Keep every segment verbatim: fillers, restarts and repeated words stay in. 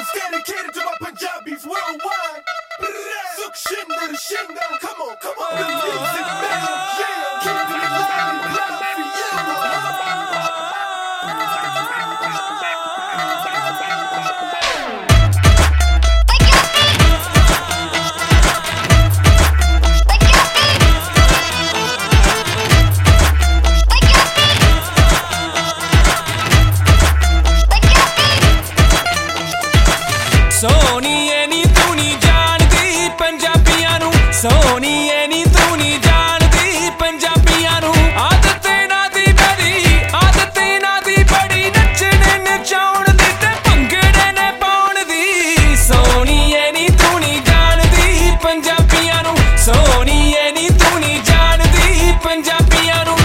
dedicated to my Punjabis worldwide. Suk Shinder Shinder, come on, come on, the music man, yeah, keep it alive and proud for you. ਸੋਹਣੀਏ ਨੀ ਤੂੰ ਨੀ ਜਾਣਦੀ ਪੰਜਾਬੀਆਂ ਨੂੰ ਸੋਹਣੀਏ ਨੀ ਤੂੰ ਨੀ ਜਾਣਦੀ ਪੰਜਾਬੀਆਂ ਨੂੰ ਆਦਤ ਇਹਨਾਂ ਦੀ ਬੜੀ ਆਦਤ ਇਹਨਾਂ ਦੀ ਬੜੀ ਨੱਚਣੇ ਨਚਾਉਣ ਦੀ ਤੇ ਭੰਗੜੇ ਨੇ ਪਾਉਣ ਦੀ ਸੋਹਣੀਏ ਨੀ ਤੂੰ ਨੀ ਜਾਣਦੀ ਪੰਜਾਬੀਆਂ ਨੂੰ ਸੋਹਣੀਏ ਨੀ ਤੂੰ ਨੀ ਜਾਣਦੀ ਪੰਜਾਬੀਆਂ ਨੂੰ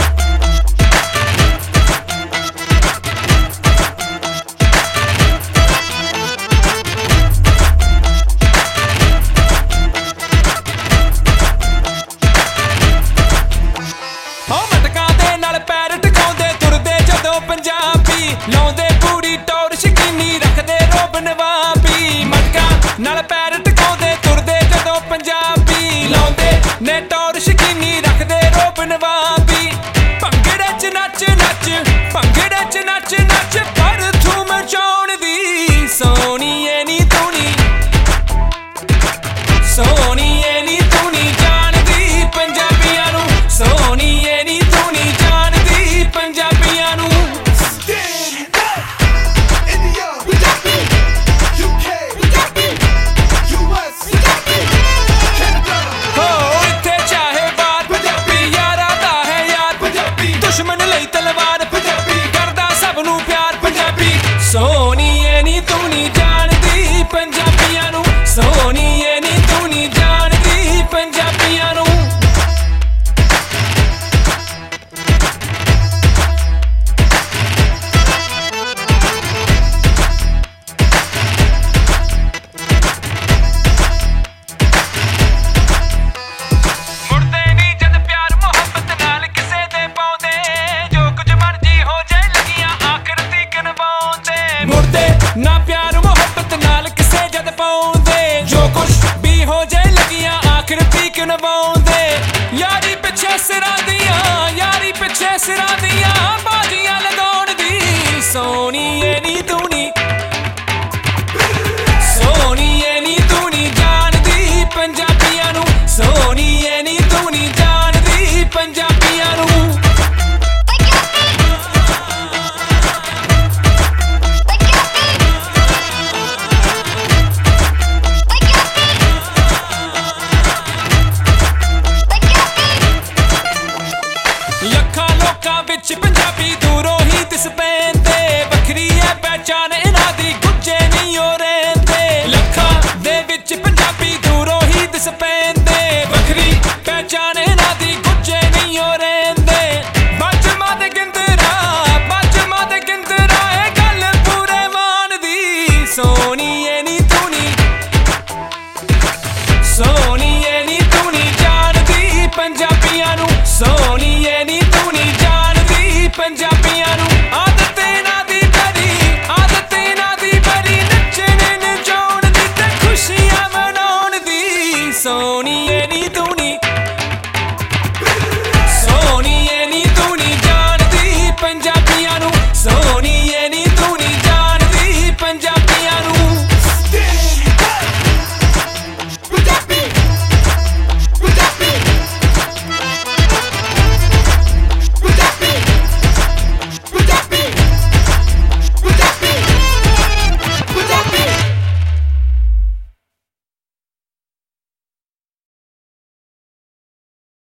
ਪੰਜਾਬੀ ਲਾਉਂਦੇ ਪੂਰੀ ਟੌਰ ਸ਼ਕੀਨੀ ਰੱਖਦੇ ਰੋਬ ਨਵਾਬੀ ਮਟਕਾ ਨਾਲ ਪੈਰ ਟਿਕਾਉਂਦੇ ਤੁਰਦੇ ਜਦੋਂ ਪੰਜਾਬੀ ਲਾਉਂਦੇ ਨੇ ਟੌਰ ਸ਼ਕੀਨੀ ਰੱਖਦੇ ਰੋਬ ਨਵਾਬੀ ਭੰਗੜੇ ਚ ਨੱਚ ਨੱਚ ਭੰਗੜੇ ਚ ਨੱਚ ਨੱਚ ਪਰ ਧੂਮ ਮਚਾਉਣ ਦੀ ਸੋਹਣੀਏ ਨੀ ਤੂੰ ਨੀ ਸੋਹਣੀਏ ਨੀ ਤੂੰ ਨੀ ਜਾਣਦੀ ਪੰਜਾਬੀਆਂ ਨੂੰ ਸੋਹਣੀਏ ਨੀ ਤੂੰ ਨੀ ਜਾਣਦੀ ਪੰਜਾਬੀਆਂ ਨੂੰ ਸੋਹਣੀਏ ਨੀ ਤੂੰ ਨੀ ਜਾਣਦੀ ਪੰਜਾਬੀਆਂ ਨੂੰ ਸੋਹਣੀਏ ਨੀ ਤੂੰ ਨੀ ਜਾਣਦੀ ਪੰਜਾਬੀਆਂ ਨੂੰ ਮੁੜਦੇ ਨੀ ਜਦ ਪਿਆਰ ਮੁਹੱਬਤ ਨਾਲ ਕਿਸੇ ਦੇ ਪਾਉਂਦੇ ਜੋ ਕੁਝ ਮਰਜੀ ਹੋ ਜਾਏ ਲੱਗੀਆਂ ਆਖਰ ਤੀਕ ਨਵਾਉਂਦੇ ਮੁੜਦੇ ਨਾ ਪਿਆਰ ਮੁਹੱਬਤ ਨਾਲ ਕਿਸੇ ਜਦ ਪਾਉਂਦੇ ਜੋ ਕੁਛ ਵੀ ਹੋ ਜਾਏ ਲੱਗੀਆਂ ਆਖਰ ਤੀਕ ਨਵਾਉਂਦੇ ਯਾਰੀ ਪਿੱਛੇ ਸਿਰਾਂ ਦੀਆਂ ਯਾਰੀ ਪਿੱਛੇ ਸਿਰਾਂ ਦੀਆਂ ਬਾਜ਼ੀਆਂ ਲਗਾਉਣ ਦੀ ਸੋਹਣੀਏ ਨੀ ਤੂੰ ਨੀ ਸੋਹਣੀਏ ਨੀ ਤੂੰ ਨੀ ਜਾਣਦੀ ਪੰਜਾਬੀਆਂ ਨੂੰ ਸੋਹਣੀਏ ਨੀ ਤੂੰ ਨੀ ਜਾਣਦੀ ਪੰਜਾਬੀਆਂ ਨੂੰ ਲੱਖਾਂ ਲੋਕਾਂ ਵਿੱਚ ਪੰਜਾਬੀ ਦੂਰੋਂ ਹੀ ਦਿਸ ਪੈਂਦੇ ਵੱਖਰੀ ਹੈ ਪਹਿਚਾਨ